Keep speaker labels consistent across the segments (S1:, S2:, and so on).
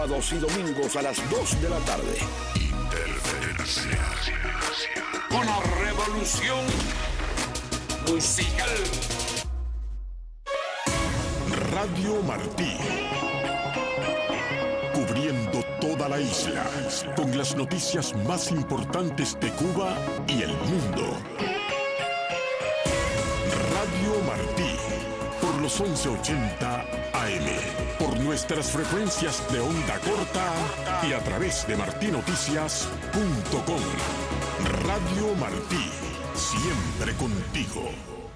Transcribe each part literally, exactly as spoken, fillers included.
S1: sábados y domingos a las dos de la tarde. Interferencia. Una revolución musical. Radio Martí. Cubriendo toda la isla con las noticias más importantes de Cuba y el mundo. Radio Martí, por los once ochenta A M, por nuestras frecuencias de onda corta y a través de martí noticias punto com. Radio Martí, siempre contigo.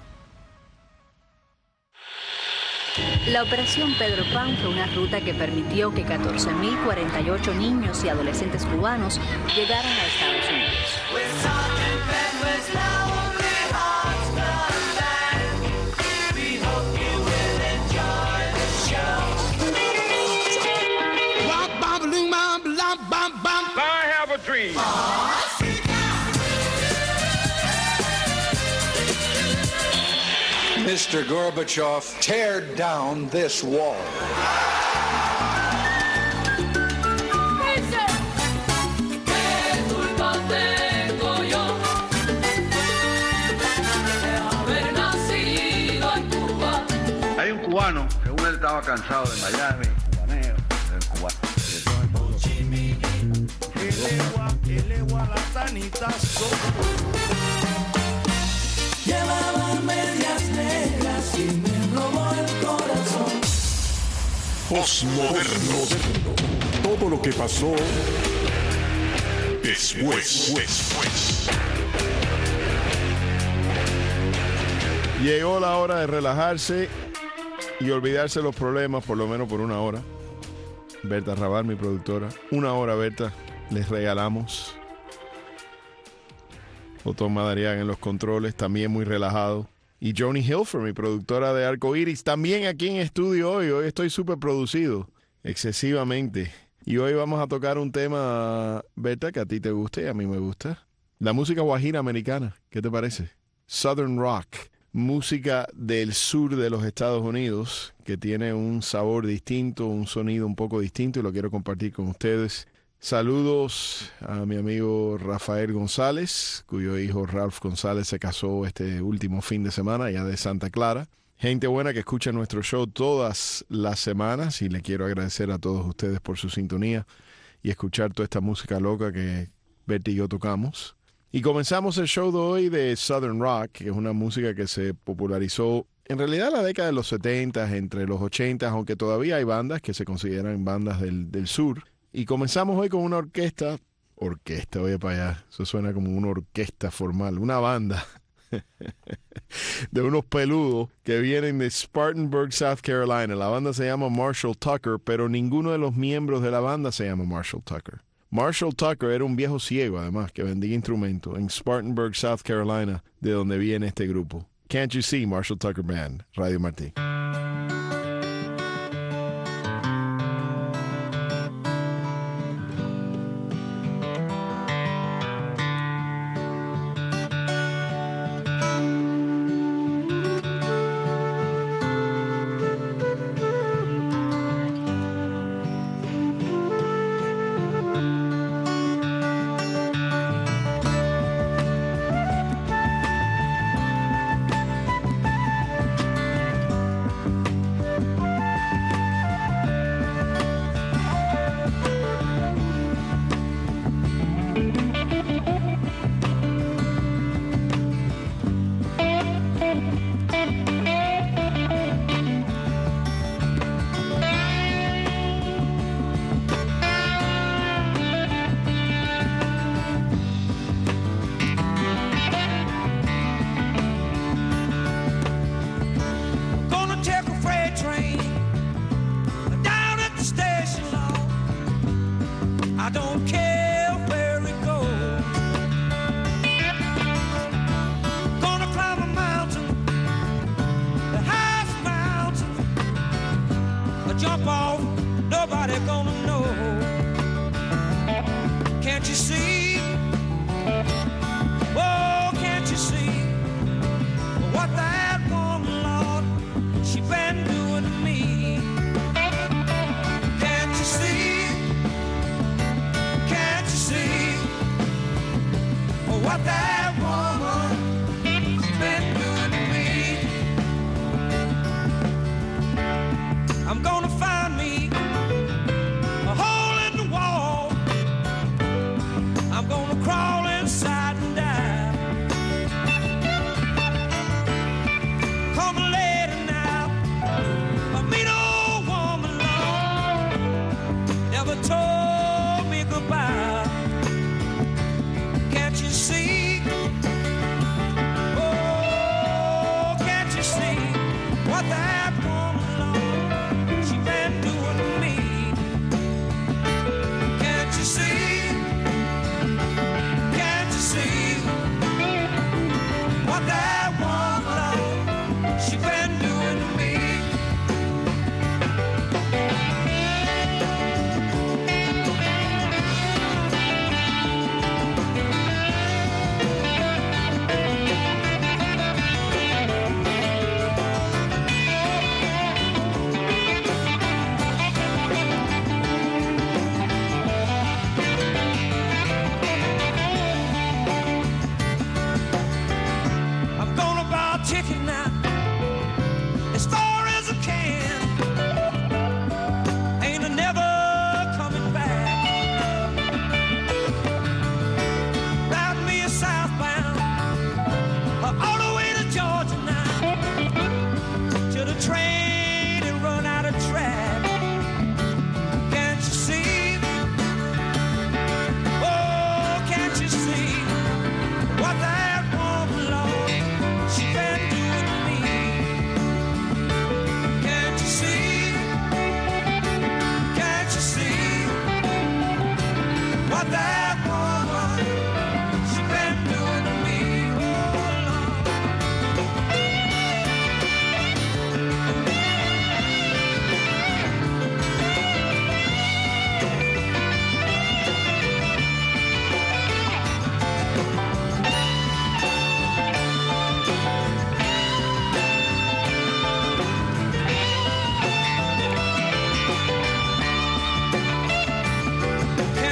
S2: La Operación Pedro Pan fue una ruta que permitió que catorce mil cuarenta y ocho niños y adolescentes cubanos llegaran a Estados Unidos.
S3: I have a dream.
S4: Mister Gorbachev, tear down this wall.
S5: Hay un cubano, según él estaba cansado de Miami, cubaneo, del cubano.
S6: Llevaba medias negras y me robó el corazón.
S1: Postmoderno. Todo lo que pasó después. después.
S7: Llegó la hora de relajarse y olvidarse de los problemas, por lo menos por una hora. Berta Raval, mi productora. Una hora, Berta, les regalamos. Otón Madariaga en los controles, también muy relajado. Y Joni Hilfer, mi productora de Arco Iris, también aquí en estudio hoy. Hoy estoy súper producido, excesivamente. Y hoy vamos a tocar un tema, Berta, que a ti te gusta y a mí me gusta. La música guajira americana, ¿qué te parece? Southern Rock, música del sur de los Estados Unidos, que tiene un sabor distinto, un sonido un poco distinto, y lo quiero compartir con ustedes. Saludos a mi amigo Rafael González, cuyo hijo Ralph González se casó este último fin de semana, allá de Santa Clara. Gente buena que escucha nuestro show todas las semanas, y le quiero agradecer a todos ustedes por su sintonía y escuchar toda esta música loca que Bertie y yo tocamos. Y comenzamos el show de hoy de Southern Rock, que es una música que se popularizó en realidad en la década de los setenta, entre los ochenta, aunque todavía hay bandas que se consideran bandas del, del sur. Y comenzamos hoy con una orquesta, orquesta, oye para allá, eso suena como una orquesta formal, una banda de unos peludos que vienen de Spartanburg, South Carolina. La banda se llama Marshall Tucker, pero ninguno de los miembros de la banda se llama Marshall Tucker. Marshall Tucker era un viejo ciego, además, que vendía instrumentos en Spartanburg, South Carolina, de donde viene este grupo. Can't You See, Marshall Tucker Band, Radio Martí.
S6: jump off, nobody gonna know. Can't you see? Oh, can't you see what that woman, Lord, she been doing to me? Can't you see?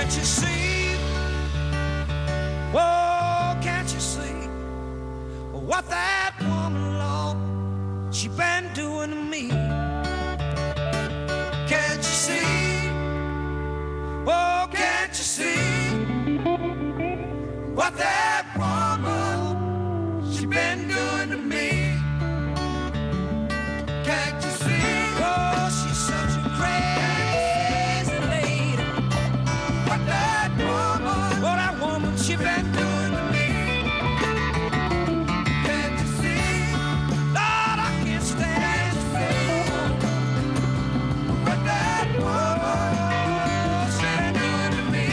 S6: can't you see? Oh, can't you see what that woman, Lord, she been doing to me? Can't you see? Oh, can't you see what that woman, she been doing to me? Can't you see? Oh, she's such a crazy lady. What that woman, oh, that woman, she been doing to me? Can't you see? Lord, I can't stand to see what that woman, she been doing to me.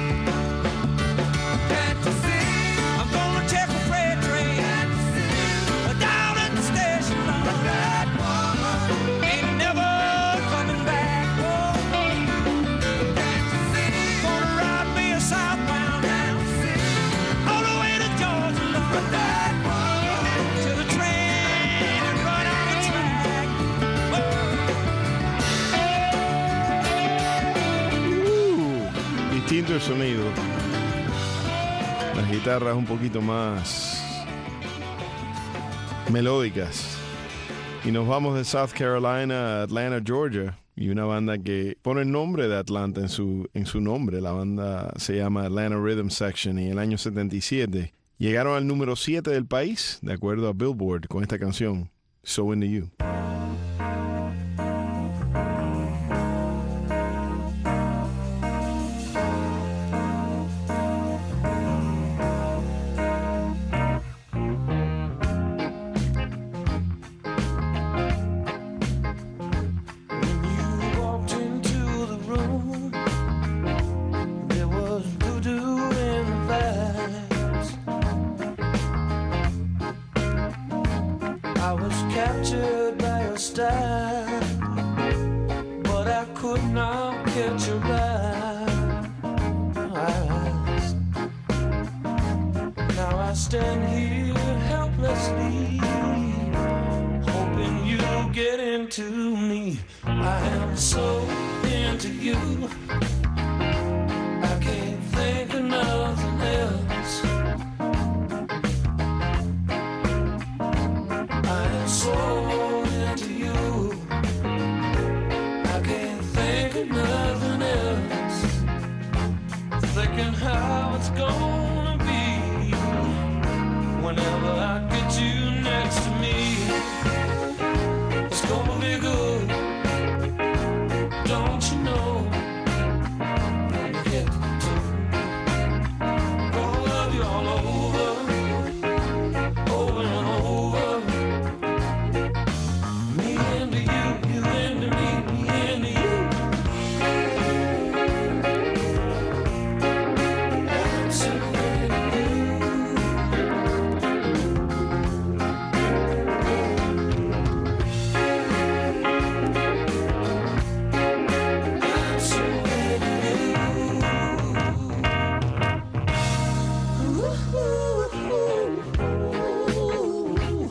S6: Can't you see? I'm gonna take a freight train down at the station. Lord, that woman ain't never coming back. Oh, can't you see? Gonna ride me a southbound down all the way to Georgia, Lord, that woman, till the train and run out of track.
S7: Uh, distinto el sonido. Las guitarras un poquito más melódicas. Y nos vamos de South Carolina a Atlanta, Georgia. Y una banda que pone el nombre de Atlanta en su, en su nombre. La banda se llama Atlanta Rhythm Section. Y en el año setenta y siete llegaron al número siete del país, de acuerdo a Billboard, con esta canción, So Into You.
S6: When you walked into the room, there was voodoo in the vibes. I was captured by your style, but I could not catch your eyes. Now I stand here helplessly, hoping you'll get into me. I am so into you, I can't think of nothing else. I am so into you, I can't think of nothing else. Thinking how it's gonna be whenever I get you next to me. It's gonna be good, don't you know? When you get to, gonna love you all over, over and over. Me into you, you into me, me into you. I'm so into you. I'm so into you.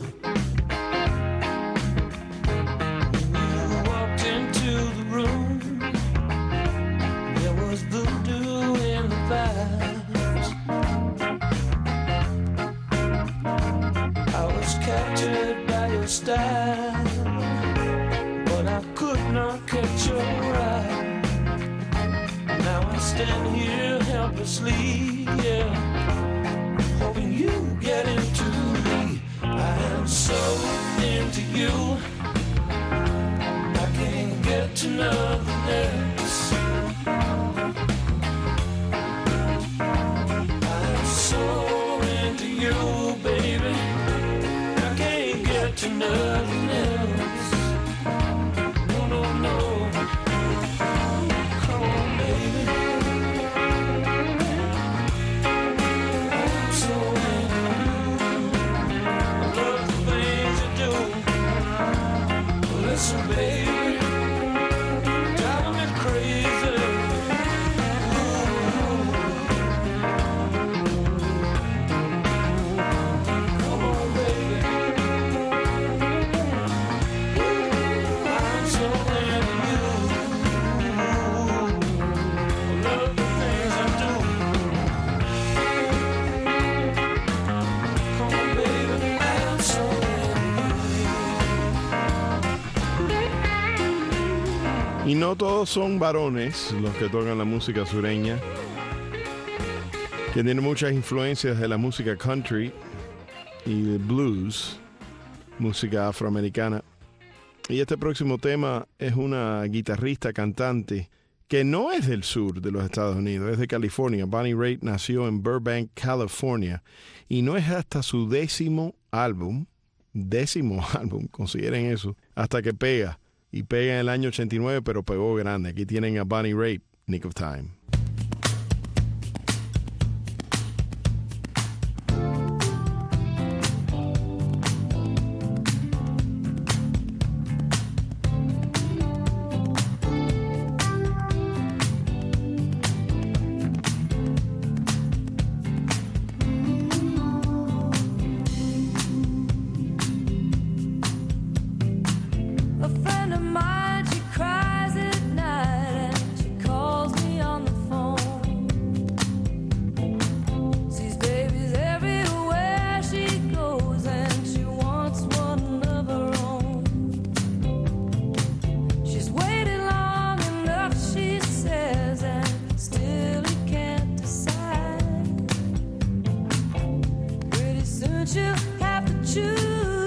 S6: You walked into the room, there was voodoo in the vibes. I was captured by your style, but I could not catch your eye. Now I stand here helplessly, yeah, hoping you get into me. I am so into you, I can't get to nothing else. I'm so into you, baby, I can't get to nothing else. No, no, no. Come on, baby. I'm so into you. I love the things you do. Listen, baby, driving me crazy. Come on, baby.
S7: no todos son varones los que tocan la música sureña, que tiene muchas influencias de la música country y de blues, música afroamericana. Y este próximo tema es una guitarrista cantante que no es del sur de los Estados Unidos, es de California. Bonnie Raitt nació en Burbank, California, y no es hasta su décimo álbum, décimo álbum, consideren eso, hasta que pega. Y pega en el año ochenta y nueve, pero pegó grande. Aquí tienen a Bonnie Raitt, Nick of Time.
S3: A friend of mine, she cries at night and she calls me on the phone. Sees babies everywhere she goes and she wants one of her own. She's waited long enough, she says, and still he can't decide. Pretty soon she'll have to choose.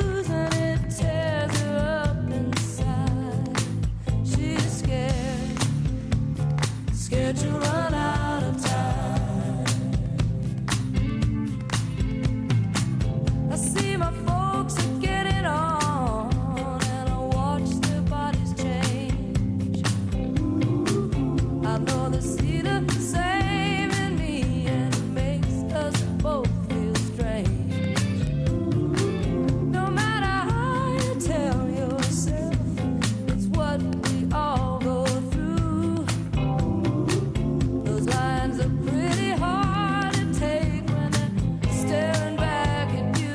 S3: To run out of time. I see my folks are getting on and I watch their bodies change. I know they see the same in me and it makes us both feel strange. No matter how you tell yourself, it's what we all go through. Lines are pretty hard to take when they're staring back at you.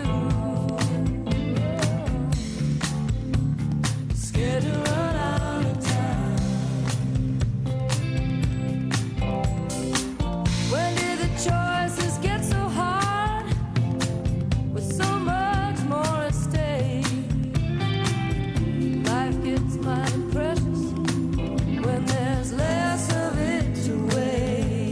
S3: Scared to run out of time. When did the choices get so hard? With so much more at stake, life gets mighty precious when there's less of it to waste.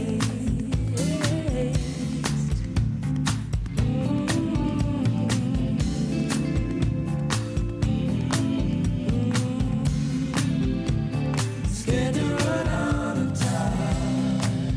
S3: Scared to run out of time.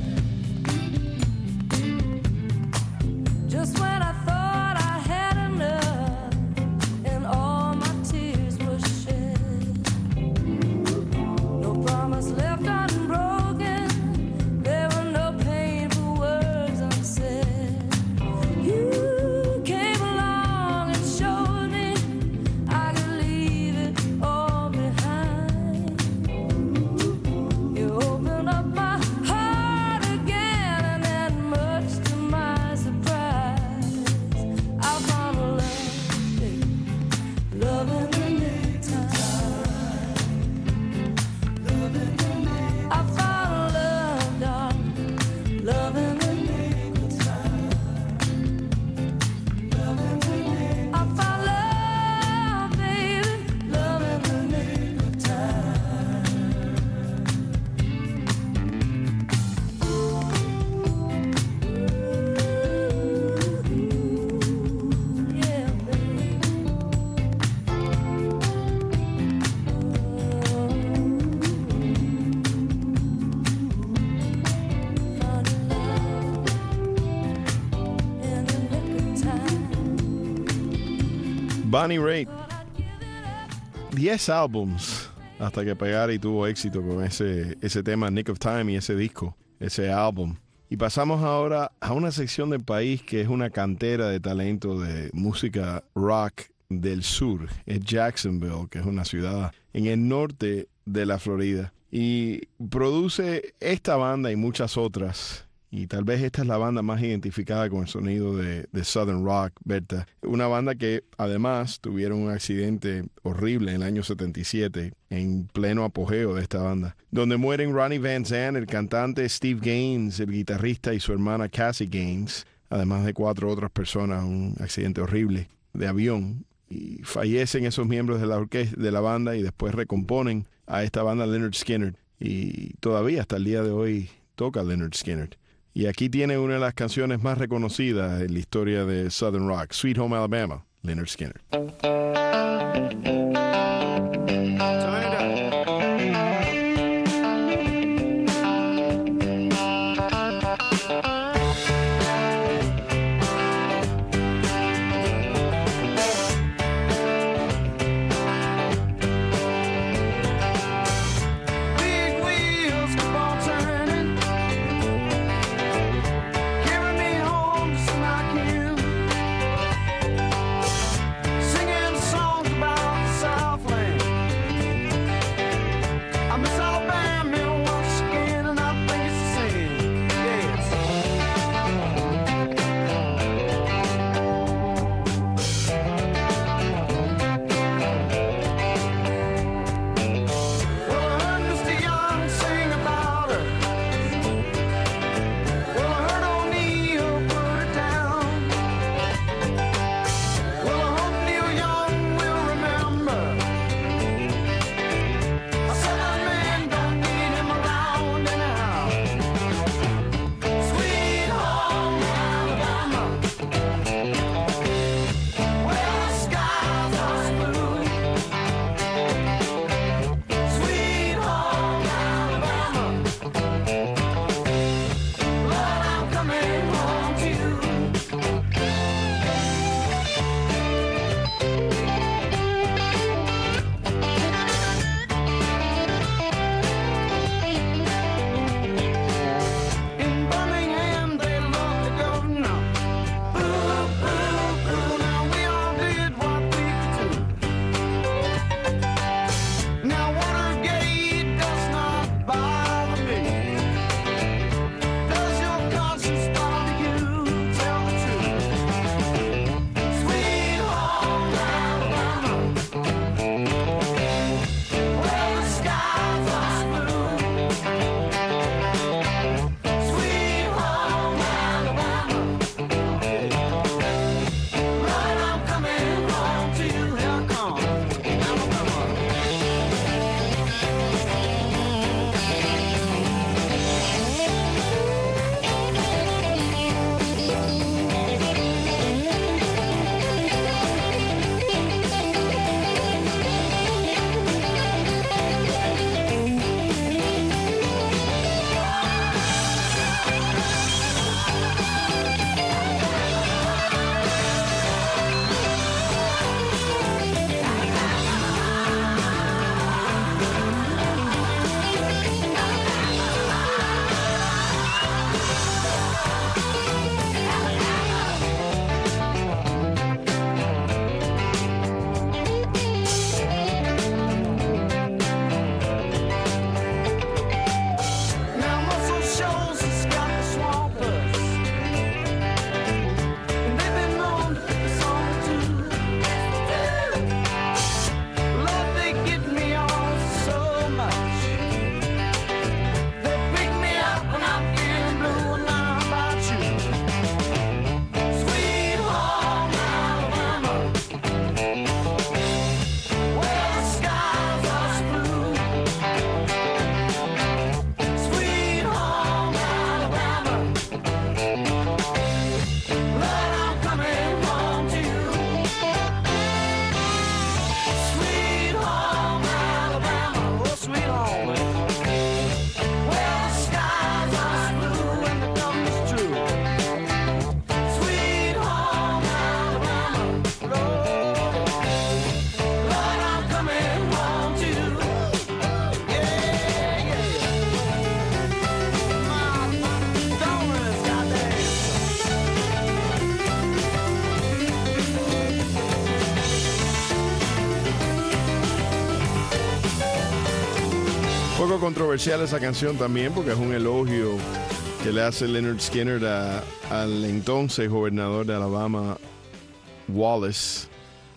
S3: Just when I thought I had enough and all my tears were shed, no promise left unbroken, there were no painful words unsaid. You came along and showed me I could leave it all behind. You opened up my heart again, and then much to my surprise, I found a love, baby, love in the nick of time. I found a love, darling, love in the nick of time. I found love, baby, love in the nick of time. Yeah, baby. Found love in the nick of time.
S7: Bonnie Raitt,
S3: But I'd give it up.
S7: diez álbums hasta que pegara y tuvo éxito con ese, ese tema Nick of Time y ese disco, ese álbum. Y pasamos ahora a una sección del país que es una cantera de talento de música rock del sur. Es Jacksonville, que es una ciudad en el norte de la Florida. Y produce esta banda y muchas otras. Y tal vez esta es la banda más identificada con el sonido de, de Southern Rock, Berta. Una banda que además tuvieron un accidente horrible en el año setenta y siete, en pleno apogeo de esta banda, donde mueren Ronnie Van Zant, el cantante, Steve Gaines, el guitarrista, y su hermana Cassie Gaines, además de cuatro otras personas, un accidente horrible de avión. Y fallecen esos miembros de la orquesta, de la banda, y después recomponen a esta banda Lynyrd Skynyrd. y todavía hasta el día de hoy toca Lynyrd Skynyrd. Y aquí tiene una de las canciones más reconocidas en la historia de Southern Rock, Sweet Home Alabama, Lynyrd Skynyrd. Un poco controversial esa canción también porque es un elogio que le hace Lynyrd Skynyrd a, al entonces gobernador de Alabama, Wallace,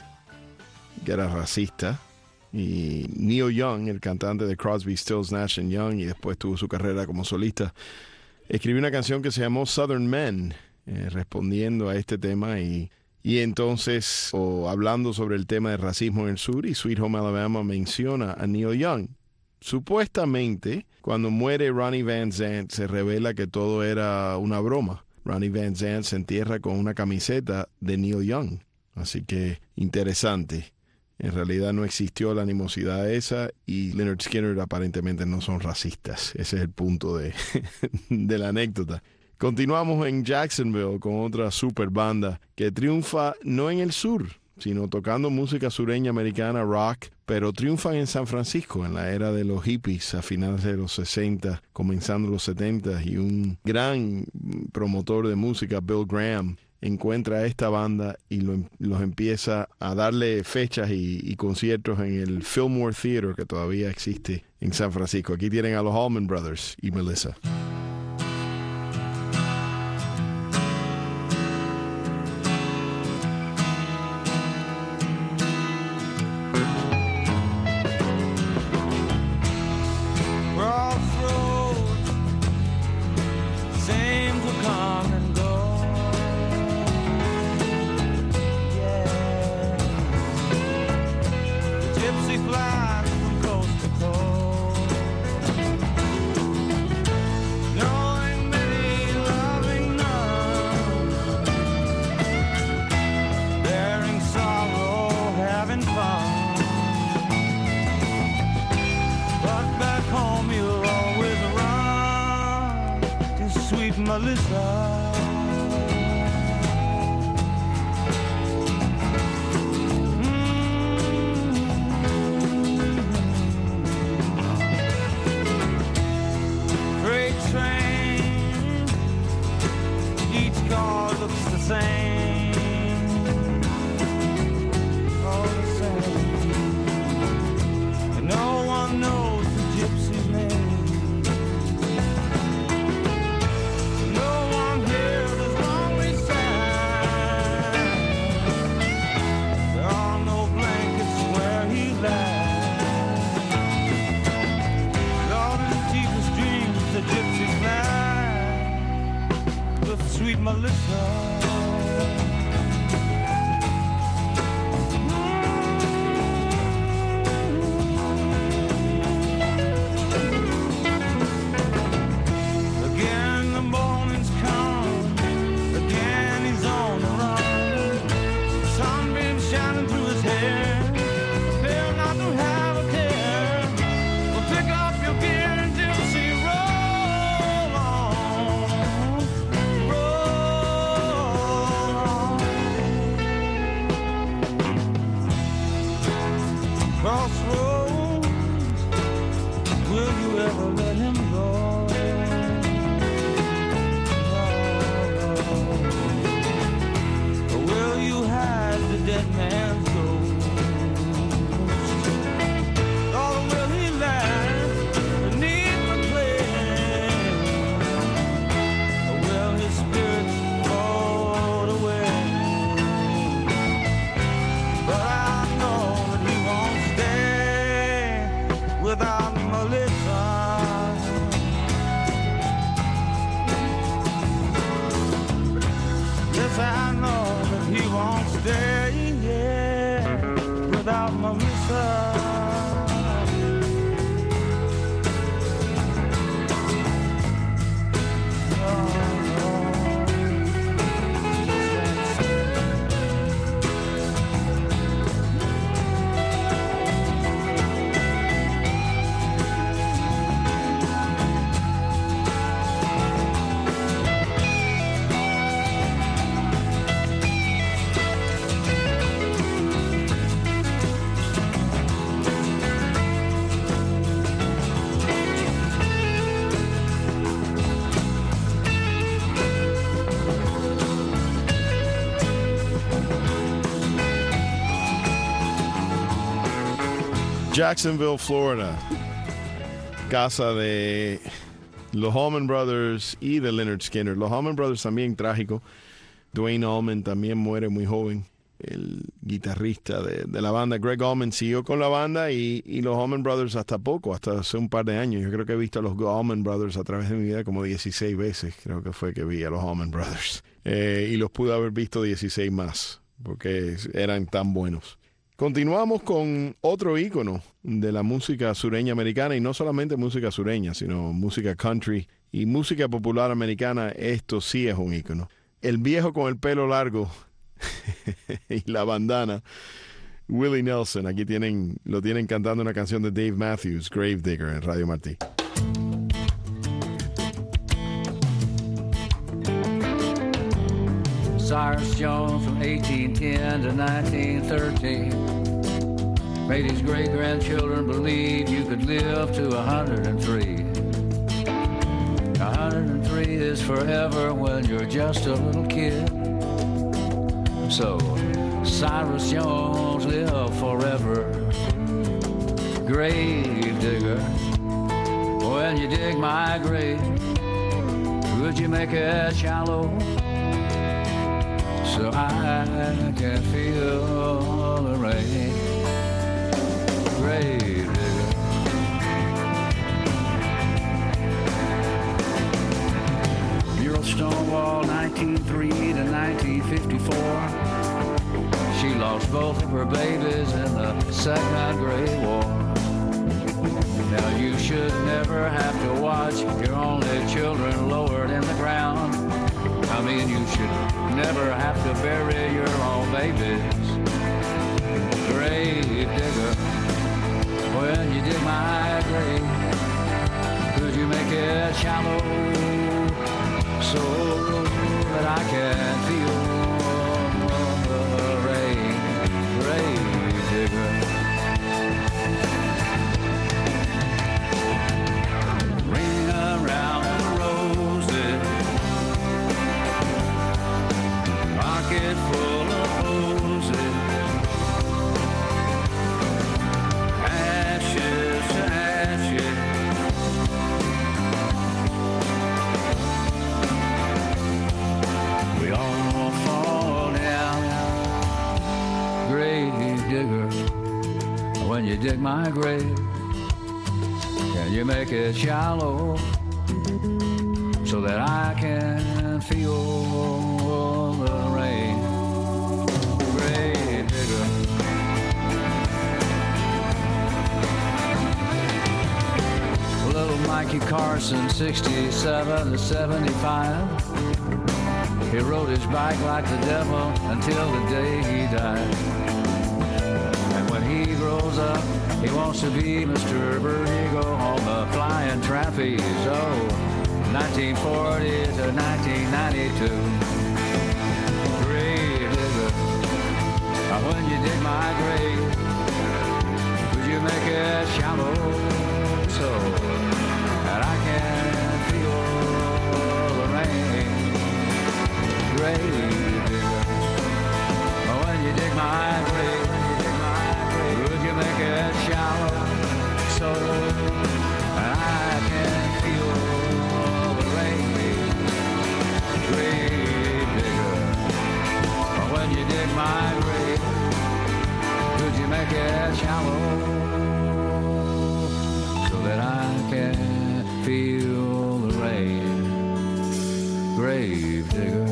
S7: que era racista, y Neil Young, el cantante de Crosby, Stills, Nash and Young, y después tuvo su carrera como solista, escribió una canción que se llamó Southern Men, eh, respondiendo a este tema y, y entonces, o hablando sobre el tema del racismo en el sur, y Sweet Home Alabama menciona a Neil Young. Supuestamente, cuando muere Ronnie Van Zant, se revela que todo era una broma. Ronnie Van Zant se entierra con una camiseta de Neil Young. Así que interesante. En realidad no existió la animosidad esa y Lynyrd Skynyrd aparentemente no son racistas. Ese es el punto de, de la anécdota. Continuamos en Jacksonville con otra super banda que triunfa no en el sur, sino tocando música sureña americana, rock, pero triunfan en San Francisco en la era de los hippies a finales de los sesenta, comenzando los setenta, y un gran promotor de música, Bill Graham, encuentra a esta banda y lo, los empieza a darle fechas y, y conciertos en el Fillmore Theater, que todavía existe en San Francisco. Aquí tienen a los Allman Brothers y Melissa. Jacksonville, Florida, casa de los Allman Brothers y de Lynyrd Skynyrd. Los Allman Brothers también trágico. Duane Allman también muere muy joven, el guitarrista de, de la banda. Greg Allman siguió con la banda y, y los Allman Brothers hasta poco, hasta hace un par de años. Yo creo que he visto a los Allman Brothers a través de mi vida como dieciséis veces. Creo que fue que vi a los Allman Brothers. Eh, y los pude haber visto dieciséis más, porque eran tan buenos. Continuamos con otro ícono de la música sureña americana, y no solamente música sureña, sino música country y música popular americana. Esto sí es un ícono. El viejo con el pelo largo y la bandana, Willie Nelson. Aquí tienen, lo tienen cantando una canción de Dave Matthews, Gravedigger, en Radio Martí.
S8: Cyrus Jones from eighteen ten to nineteen thirteen made his great-grandchildren believe you could live to one hundred three. one hundred three is forever when you're just a little kid. So, Cyrus Jones, live forever. Grave digger, when you dig my grave, would you make it shallow so I can feel the rain? Grave digger. Muriel Stonewall, nineteen oh three to nineteen fifty-four. She lost both of her babies in the Second Great War. Now you should never have to watch your only children lowered in the ground. I mean, you should never have to bury your own babies. Grave digger, when you dig my grave, could you make it shallow so that I can feel the rain? Grave digger. Ring around the roses, pocket full of roses, ashes to ashes. We all fall down. Grave digger, when you dig my grave, can you make it shallow so that I can feel the rain? Grave digger. Little Mikey Carson, sixty-seven to seventy-five. He rode his bike like the devil until the day he died. And when he grows up, he wants to be Mister Vertigo on the flying trapeze. Oh, nineteen forty to nineteen ninety-two. Grave digger, when you dig my grave, would you make it shallow so that I can feel the rain? Grave digger, when you dig my grave, would you make it shallow so that I can feel the rain? Grave digger, when you dig my grave, would you make it shallow so that I can feel the rain? Grave digger.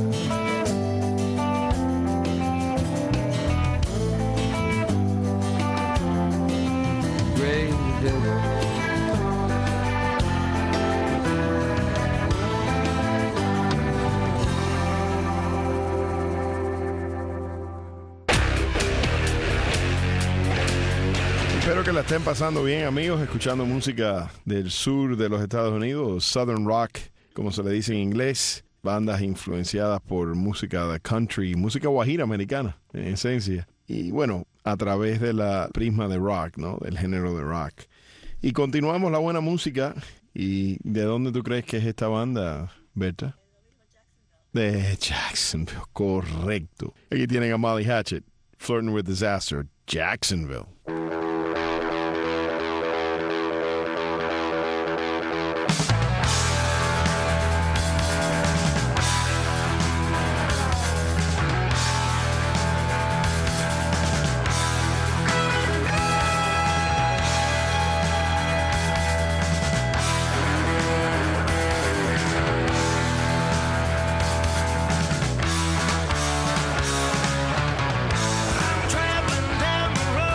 S7: Espero que la estén pasando bien, amigos, escuchando música del sur de los Estados Unidos, Southern Rock, como se le dice en inglés, bandas influenciadas por música de country, música guajira americana, en esencia. Y bueno, a través de la prisma de rock, ¿no? Del género de rock. Y continuamos la buena música. ¿Y de dónde tú crees que es esta banda, Berta? De Jacksonville, correcto. Aquí tienen a Molly Hatchet, Flirting with Disaster, Jacksonville.
S6: Traveling down the road.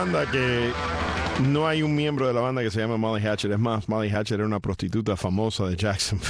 S7: banda que no hay un miembro de la banda que se llama Molly Hatchet. Es más, Molly Hatchet era una prostituta famosa de Jacksonville.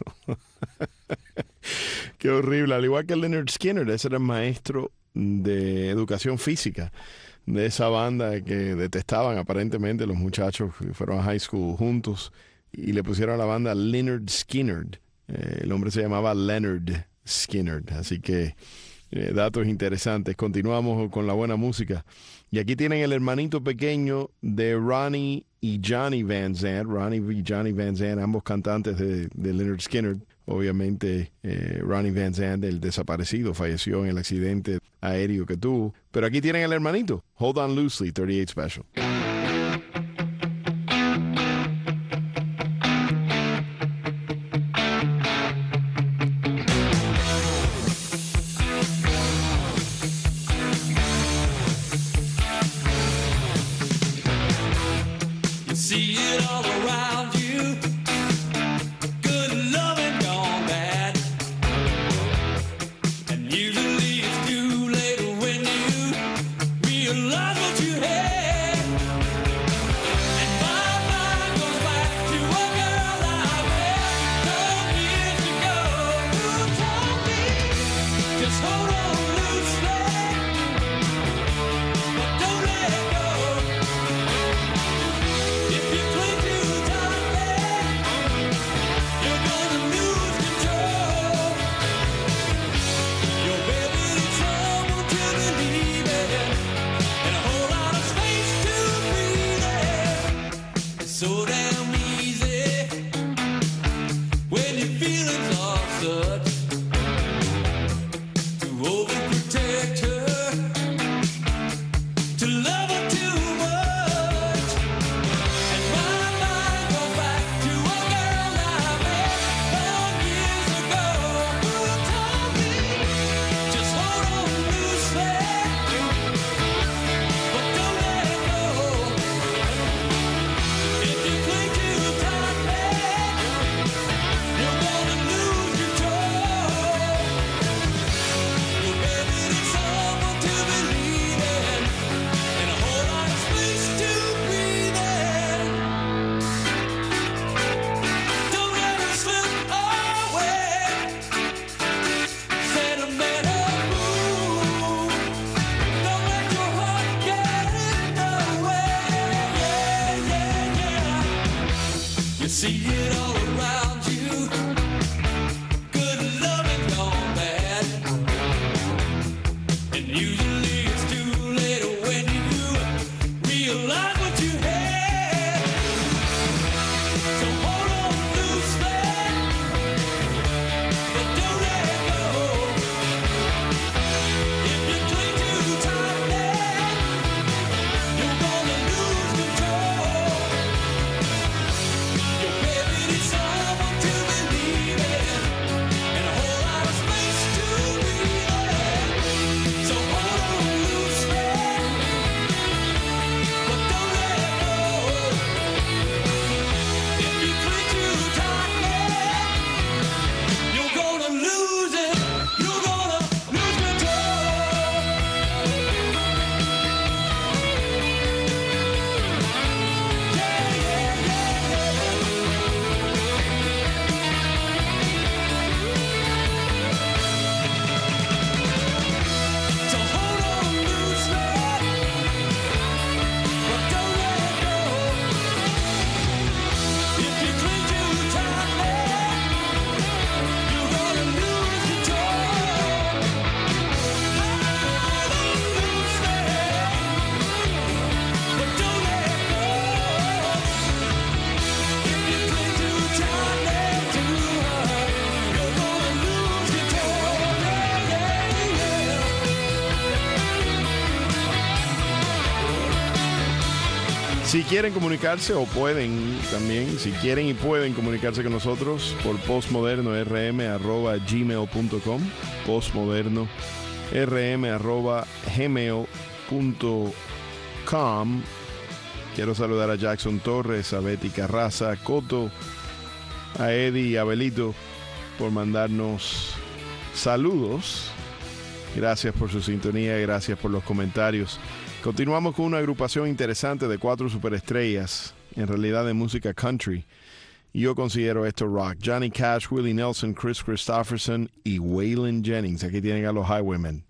S7: Qué horrible. Al igual que Leonard Skinner, ese era el maestro de educación física de esa banda que detestaban aparentemente los muchachos que fueron a high school juntos y le pusieron a la banda Leonard Skinner. Eh, el hombre se llamaba Leonard Skinner. Así que eh, datos interesantes. Continuamos con la buena música. Y aquí tienen el hermanito pequeño de Ronnie y Johnny Van Zant. Ronnie y Johnny Van Zant, ambos cantantes de, de Leonard Skinner. Obviamente, eh, Ronnie Van Zant, el desaparecido, falleció en el accidente aéreo que tuvo. Pero aquí tienen el hermanito. Hold On Loosely, thirty-eight Special. Si quieren comunicarse o pueden también, si quieren y pueden comunicarse con nosotros por postmoderno r m arroba gmail punto com, postmoderno r m arroba gmail punto com. Quiero saludar a Jackson Torres, a Betty Carraza, a Coto, a Eddie y a Abelito por mandarnos saludos. Gracias por su sintonía, gracias por los comentarios. Continuamos con una agrupación interesante de cuatro superestrellas, en realidad de música country. Y yo considero esto rock. Johnny Cash, Willie Nelson, Chris Christopherson y Waylon Jennings. Aquí tienen a los Highwaymen.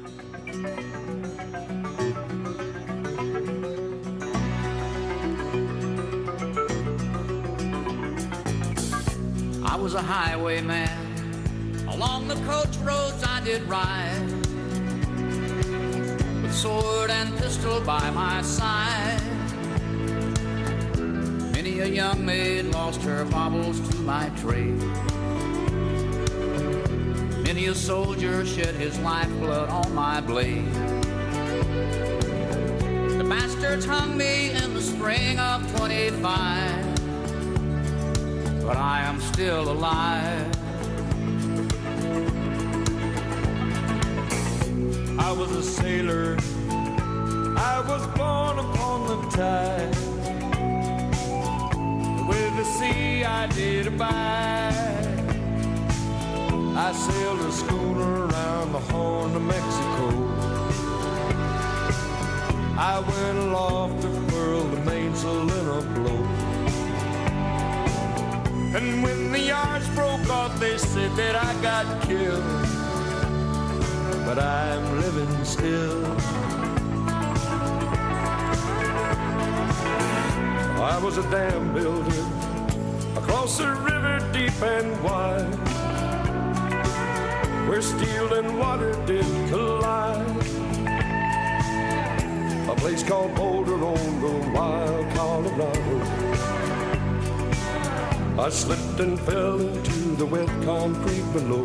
S8: I was a highwayman. Along the coach roads I did ride, with sword and pistol by my side. Many a young maid lost her baubles to my trade. Many a soldier shed his lifeblood on my blade. The bastards hung me in the spring of twenty-five, but I am still alive.
S6: I was a sailor, I was born upon the tide. With the sea I did abide. I sailed a schooner around the Horn of Mexico. I went aloft to furl the mainsail in a blow. And when the yards broke off, they said that I got killed. But I'm living still. I was a dam builder across a river deep and wide, where steel and water did collide. A place called Boulder on the wild Colorado. I slipped and fell into the wet concrete below.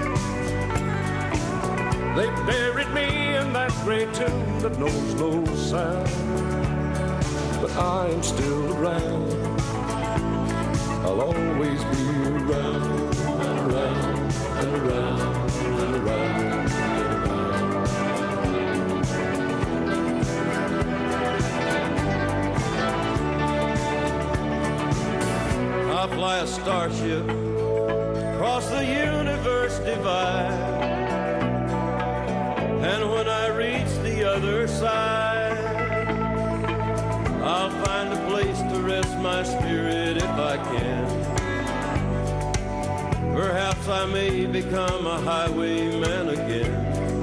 S6: They buried me in that great tomb that knows no sound. But I am still around. I'll always be around and around and around and around and around. I fly a starship across the universe divide. And when I reach the other side, I'll find a place to rest my spirit if I can. Perhaps I may become a highwayman again.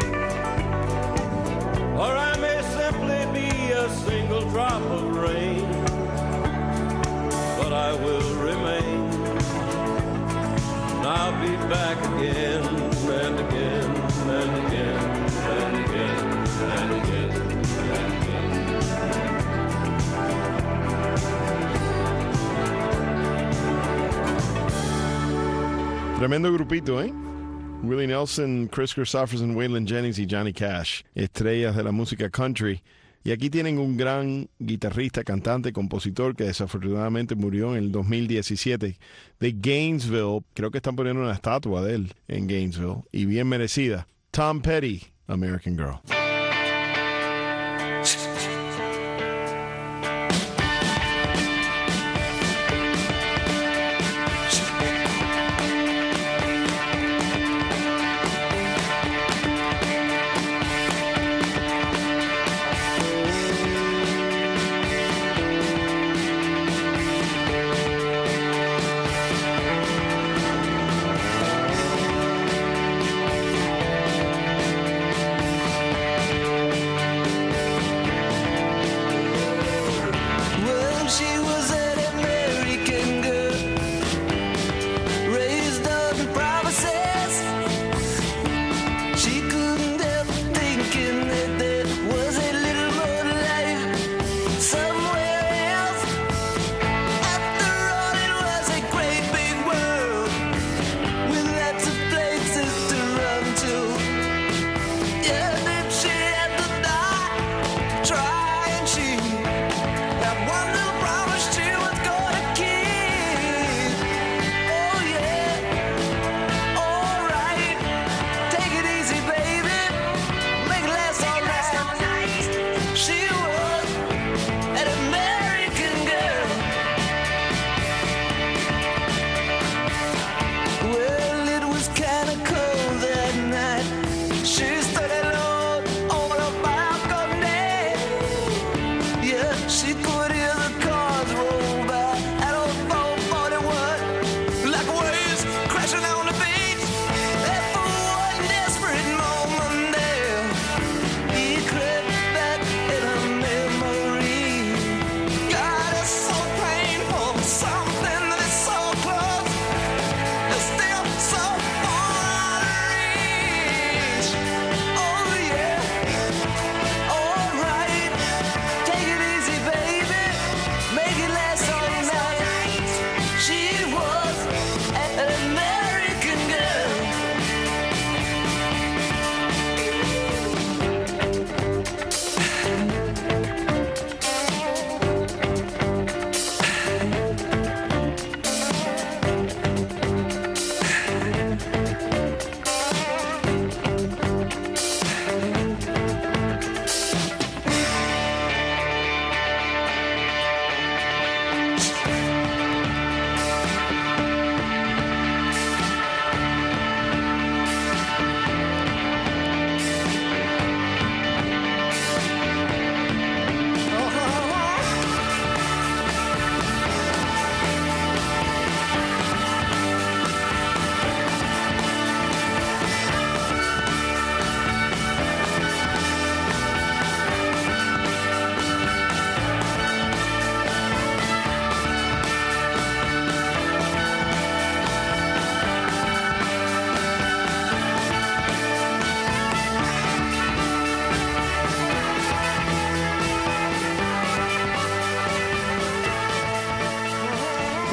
S6: Or I may simply be a single drop of rain. But I will remain. And I'll be back again and again and again. And again, and again, and again.
S7: Tremendo grupito, ¿eh? Willie Nelson, Chris Christopherson, Waylon Jennings y Johnny Cash, estrellas de la música country. Y aquí tienen un gran guitarrista, cantante, compositor que desafortunadamente murió en el dos mil diecisiete de Gainesville. Creo que están poniendo una estatua de él en Gainesville y bien merecida. Tom Petty, American Girl.
S3: One little problem.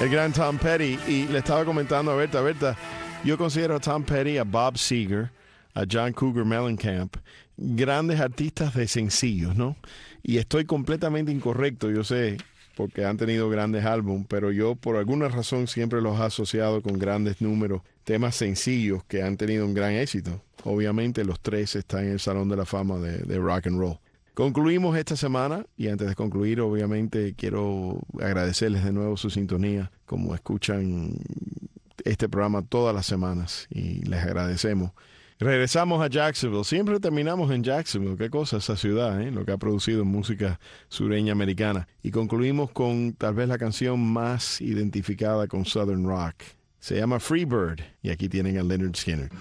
S7: El gran Tom Petty. Y le estaba comentando a Berta, Berta, yo considero a Tom Petty, a Bob Seger, a John Cougar Mellencamp, grandes artistas de sencillos, ¿no? Y estoy completamente incorrecto, yo sé, porque han tenido grandes álbumes, pero yo por alguna razón siempre los he asociado con grandes números, temas sencillos que han tenido un gran éxito. Obviamente los tres están en el Salón de la Fama de, de Rock and Roll. Concluimos esta semana y antes de concluir, obviamente quiero agradecerles de nuevo su sintonía, como escuchan este programa todas las semanas y les agradecemos. Regresamos a Jacksonville, siempre terminamos en Jacksonville, qué cosa esa ciudad, ¿eh? Lo que ha producido música sureña americana. Y concluimos con tal vez la canción más identificada con Southern Rock. Se llama Freebird y aquí tienen a Lynyrd Skynyrd.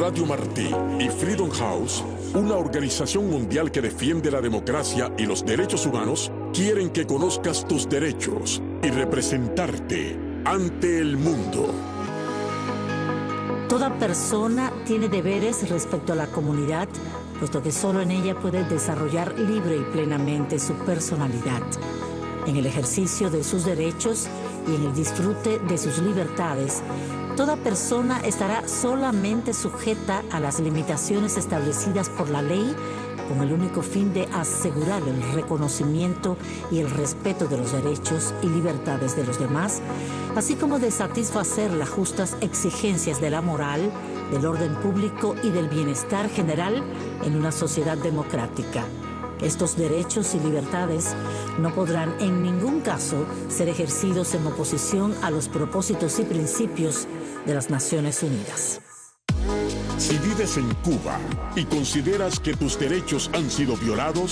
S1: Radio Martí y Freedom House, una organización mundial que defiende la democracia y los derechos humanos, quieren que conozcas tus derechos y representarte ante el mundo.
S9: Toda persona tiene deberes respecto a la comunidad, puesto que solo en ella puede desarrollar libre y plenamente su personalidad. En el ejercicio de sus derechos y en el disfrute de sus libertades, toda persona estará solamente sujeta a las limitaciones establecidas por la ley, con el único fin de asegurar el reconocimiento y el respeto de los derechos y libertades de los demás, así como de satisfacer las justas exigencias de la moral, del orden público y del bienestar general en una sociedad democrática. Estos derechos y libertades no podrán en ningún caso ser ejercidos en oposición a los propósitos y principios de las Naciones Unidas.
S1: Si vives en Cuba y consideras que tus derechos han sido violados,